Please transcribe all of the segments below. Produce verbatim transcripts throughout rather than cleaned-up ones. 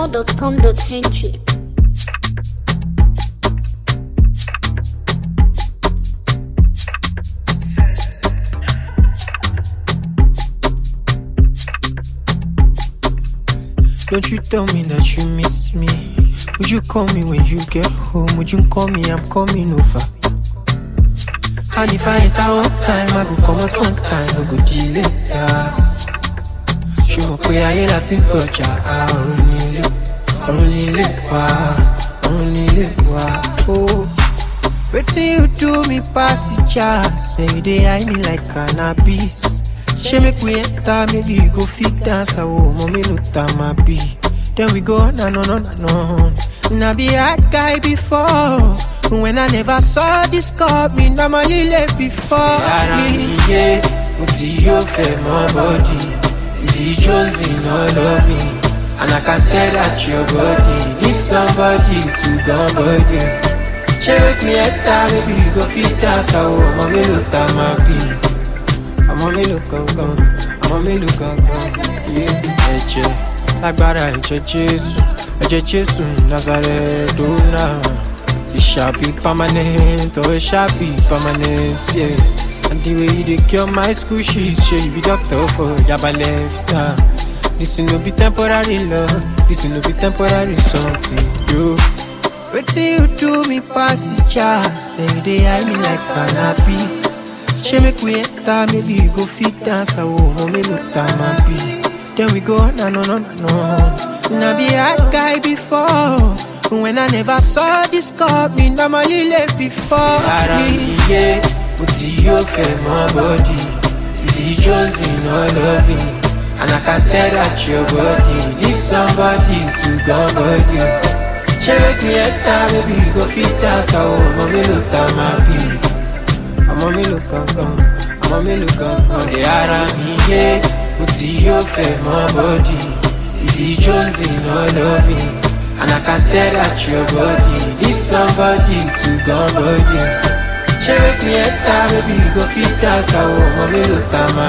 more dot com dot n g. Don't you tell me that you miss me? Would you call me when you get home? Would you call me? I'm coming over. And if I enter one time, I go come out one time, I go delay, yeah. She mo pe aye láti gbọ́jà, ọ̀run nílé, ọ̀run nílé wa, ọ̀run nílé wa. Oh, wetin you do me pass it, just say you dey eye me like cannabis. She make we enter, maybe you go fit dance, oh, mommy look at my beat. Then we go on and on and on. And I be a guy before. When I never saw this cup, me normally left before me. Yeah, what's your fame, my body? Is he chosen all of me? And I can tell that your body need somebody to go body. She make me enter, maybe you go fit dance, oh, mommy look at my beat. I'm on me look on gone, I'm on me look on gone, yeah. Eche, agbára eche Jesu, eche Jesu Nazareth, oh now. It shall be permanent, oh it shall be permanent, yeah. And the way you dey cure my school shit, show you be doctor for Yaba left, nah. This will no be temporary love, this will no be temporary something, yo. Wetin you do me pass it, just say you dey eye me like cannabis. She make we enter, maybe you go fit dance, oh, mommy look at my beat. Then we go on and on and on. And I be a guy before. When I never saw this cup, me normally left before me. Yeah, what's your fame, my body? Is he chosen all of me? And I can tell that your body needs somebody to go body. She make me enter, maybe you go fit dance, oh, mommy look at my beat. I'm on me look on gone, I'm on me look on gone. They are me, yeah. What's your fame, my body? Is he chosen all of me? And I can tell that your body needs somebody to go body. She make me enter, baby, you go fit dance, oh, I'm on me look at my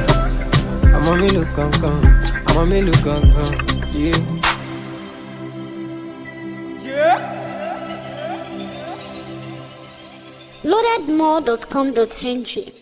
beat. I'm on me look on gone, I'm on me look on gone, yeah. Yeah. loaded more dot com dot n g